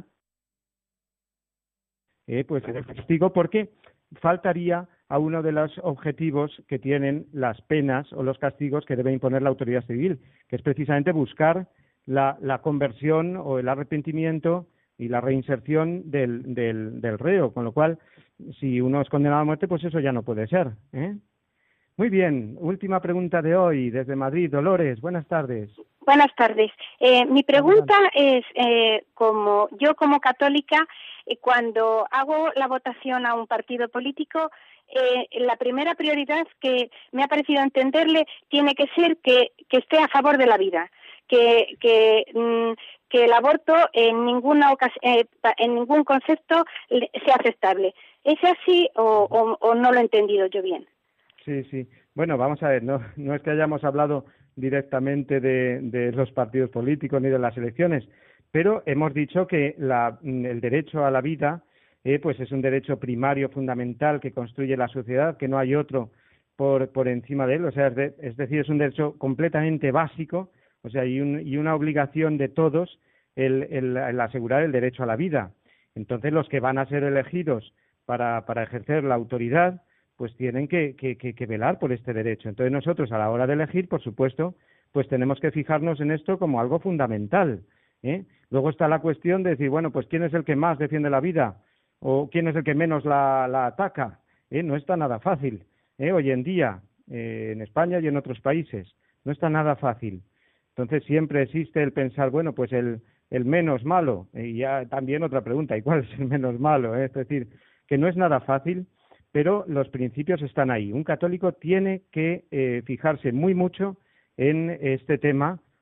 eh, pues el castigo porque faltaría a uno de los objetivos que tienen las penas o los castigos que debe imponer la autoridad civil, que es precisamente buscar la, la conversión o el arrepentimiento y la reinserción del, del, del reo, con lo cual, si uno es condenado a muerte, pues eso ya no puede ser. ¿eh? Muy bien, última pregunta de hoy, desde Madrid. Dolores, buenas tardes. Buenas tardes. Eh, mi pregunta es, eh, como yo como católica, eh, cuando hago la votación a un partido político, eh, la primera prioridad que me ha parecido entenderle tiene que ser que, que esté a favor de la vida, que, que, mm, que el aborto en ninguna ocasión, eh, en ningún concepto sea aceptable. ¿Es así o, o, o no lo he entendido yo bien? Sí, sí. Bueno, vamos a ver, no, no es que hayamos hablado directamente de, de los partidos políticos ni de las elecciones, pero hemos dicho que la, el derecho a la vida eh, pues es un derecho primario, fundamental, que construye la sociedad, que no hay otro por, por encima de él, o sea, es, de, es decir, es un derecho completamente básico, o sea, y, un, y una obligación de todos el, el, el asegurar el derecho a la vida. Entonces, los que van a ser elegidos para, para ejercer la autoridad, pues tienen que, que, que, que velar por este derecho. Entonces nosotros a la hora de elegir, por supuesto, pues tenemos que fijarnos en esto como algo fundamental. ¿eh? Luego está la cuestión de decir, bueno, pues ¿quién es el que más defiende la vida? ¿O quién es el que menos la, la ataca? ¿eh? No está nada fácil. ¿eh? Hoy en día, eh, en España y en otros países, no está nada fácil. Entonces siempre existe el pensar, bueno, pues el, el menos malo. Y ya también otra pregunta, ¿y cuál es el menos malo? ¿eh? Es decir, que no es nada fácil, pero los principios están ahí. Un católico tiene que eh, fijarse muy mucho en este tema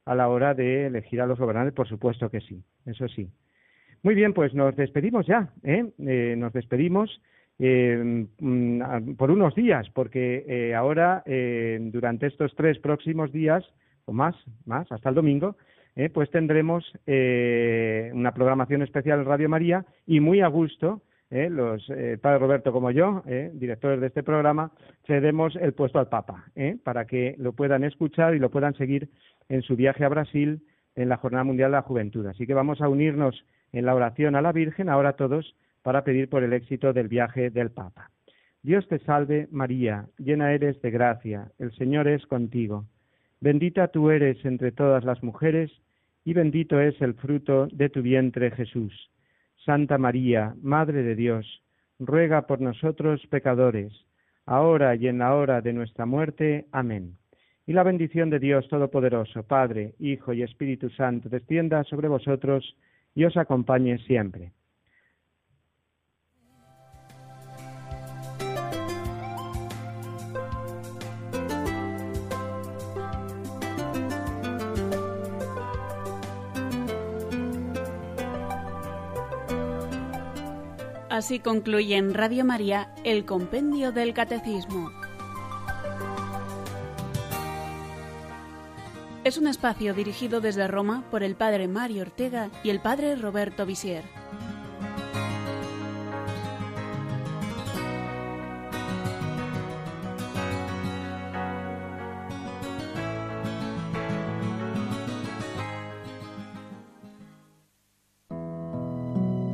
a la hora de elegir a los gobernantes, por supuesto que sí, eso sí. Muy bien, pues nos despedimos ya, ¿eh? Eh, nos despedimos eh, por unos días, porque eh, ahora, eh, durante estos tres próximos días, o más, más, hasta el domingo, eh, pues tendremos eh, una programación especial en Radio María y muy a gusto, eh, los eh, Padre Roberto como yo, eh, directores de este programa, cedemos el puesto al Papa, eh, para que lo puedan escuchar y lo puedan seguir en su viaje a Brasil en la Jornada Mundial de la Juventud. Así que vamos a unirnos en la oración a la Virgen, ahora todos, para pedir por el éxito del viaje del Papa. Dios te salve, María, llena eres de gracia, el Señor es contigo. Bendita tú eres entre todas las mujeres, y bendito es el fruto de tu vientre, Jesús. Santa María, Madre de Dios, ruega por nosotros pecadores, ahora y en la hora de nuestra muerte. Amén. Y la bendición de Dios Todopoderoso, Padre, Hijo y Espíritu Santo, descienda sobre vosotros y os acompañe siempre. Así concluye en Radio María el Compendio del Catecismo. Es un espacio dirigido desde Roma por el Padre Mario Ortega y el Padre Roberto Visier.